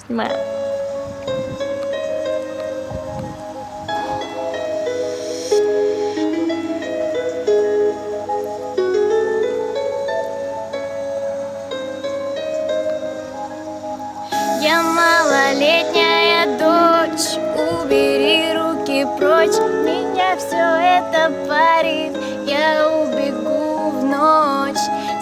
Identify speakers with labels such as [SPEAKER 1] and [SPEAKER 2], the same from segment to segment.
[SPEAKER 1] Снимаем.
[SPEAKER 2] Я малолетняя дочь, убери руки прочь, меня все это парит, я убегу в ночь.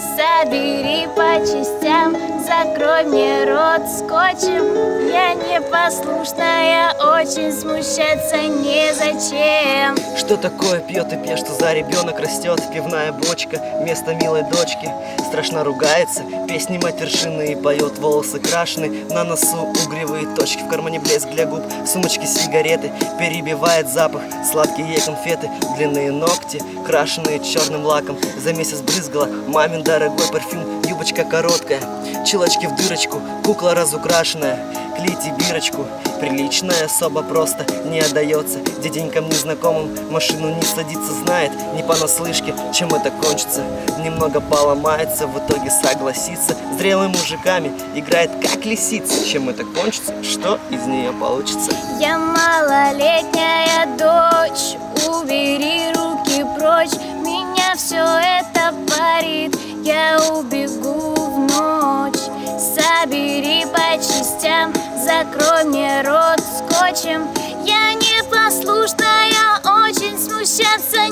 [SPEAKER 2] Собери по частям, закрой мне рот скотчем. Я непослушная, очень смущаться незачем.
[SPEAKER 3] Что такое пьет и пьет, что за ребенок растет? Пивная бочка, вместо милой дочки. Страшно ругается, песни матершинные поет. Волосы крашены, на носу угревые точки. В кармане блеск для губ, в сумочке сигареты. Перебивает запах, сладкие ей конфеты. Длинные ногти, крашеные черным лаком. За месяц брызгала мамин дорогой парфюм. Юбочка короткая, чулочки в дырочку. Кукла разукрашенная, клейте бирочку. Приличная особа просто не отдается дяденькам незнакомым, машину не садится, знает не понаслышке, чем это кончится. Немного поломается, в итоге согласится. Зрелыми мужиками играет как лисица. Чем это кончится, что из нее получится?
[SPEAKER 2] Я малолетняя дочь, убери руки прочь, меня все это парит, я убегу в ночь. Собери по частям, закрой мне рот скотчем. Я непослушная, очень смущаться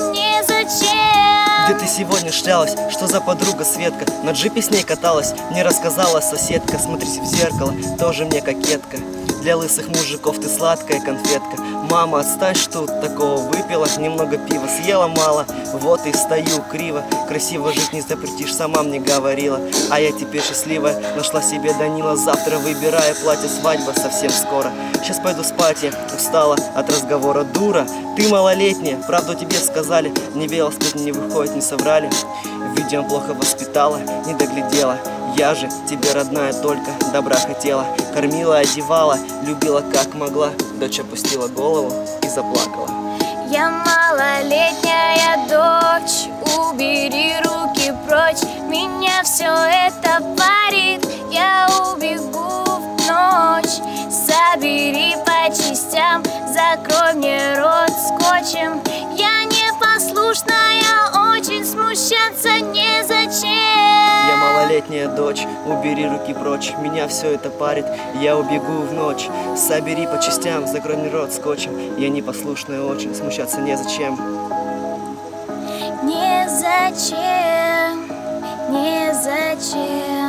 [SPEAKER 2] незачем.
[SPEAKER 3] Где ты сегодня шлялась? Что за подруга Светка? На джипе с ней каталась, мне рассказала соседка. Смотрись в зеркало, тоже мне кокетка. Для лысых мужиков ты сладкая конфетка. Мама, отстань, что такого выпила? Немного пива съела мало, вот и стою криво. Красиво жить не запретишь, сама мне говорила. А я теперь счастливая, нашла себе Данила. Завтра выбираю платье, свадьба совсем скоро. Сейчас пойду спать, я устала от разговора. Дура, ты малолетняя, правду тебе сказали. Не верила, сплетни не выходит, не соврали. Видимо, плохо воспитала, не доглядела. Я же тебе, родная, только добра хотела. Кормила, одевала, любила как могла. Дочь опустила голову и заплакала.
[SPEAKER 2] Я малолетняя дочь, убери руки прочь, меня все это парит, я убегу в ночь. Собери по частям, закрой мне рот скотчем. Я непослушная, очень смущаться незачем.
[SPEAKER 3] Я малолетняя дочь, убери руки прочь, меня все это парит, я убегу в ночь. Собери по частям, закрой мне рот скотчем. Я непослушная, очень смущаться незачем.
[SPEAKER 2] Незачем, незачем.